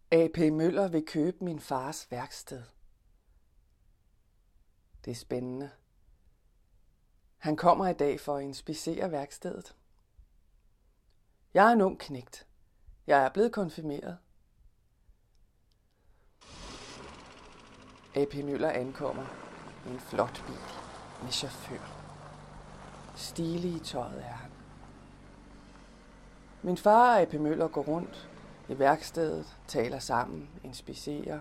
A.P. Møller vil købe min fars værksted. Det er spændende. Han kommer i dag for at inspicere værkstedet. Jeg er en ung knægt. Jeg er blevet konfirmeret. A.P. Møller ankommer i en flot bil med chauffør. Stilig i tøjet er han. Min far og A.P. Møller går rundt i værkstedet, taler sammen, inspicerer.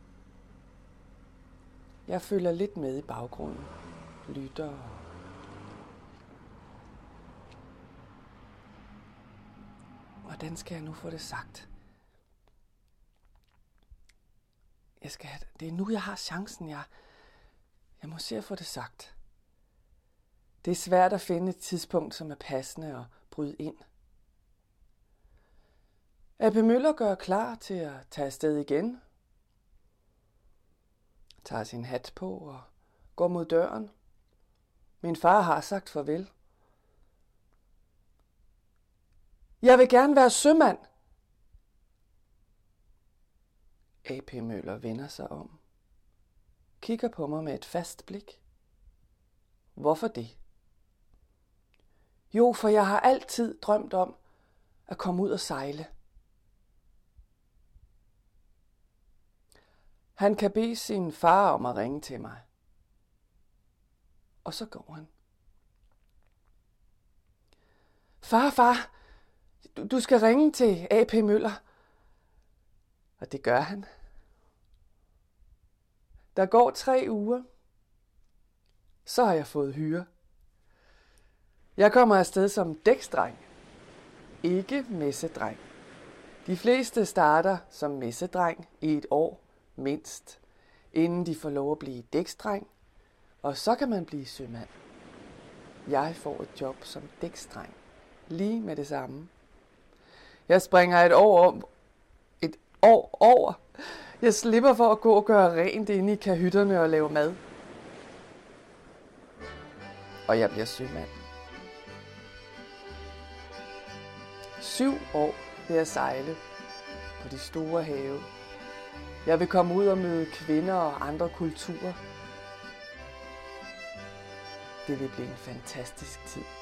Jeg følger lidt med i baggrunden, lytter. Hvordan skal jeg nu få det sagt? Det er nu, jeg har chancen. Jeg må se at få det sagt. Det er svært at finde et tidspunkt, som er passende og bryde ind. A.P. Møller gør klar til at tage afsted igen. Tager sin hat på og går mod døren. Min far har sagt farvel. Jeg vil gerne være sømand. A.P. Møller vender sig om. Kigger på mig med et fast blik. Hvorfor det? Jo, for jeg har altid drømt om at komme ud og sejle. Han kan bede sin far om at ringe til mig. Og så går han. Far, du skal ringe til A.P. Møller. Og det gør han. Der går 3 uger. Så har jeg fået hyre. Jeg kommer afsted som dæksdreng. Ikke messedreng. De fleste starter som messedreng i 1 år mindst, inden de får lov at blive dæksdreng, og så kan man blive sømand. Jeg får et job som dæksdreng, lige med det samme. Jeg springer et år over. Jeg slipper for at gå og gøre rent inde i kahytterne og lave mad. Og jeg bliver sømand. 7 år vil jeg sejle på de store have. Jeg vil komme ud og møde kvinder og andre kulturer. Det vil blive en fantastisk tid.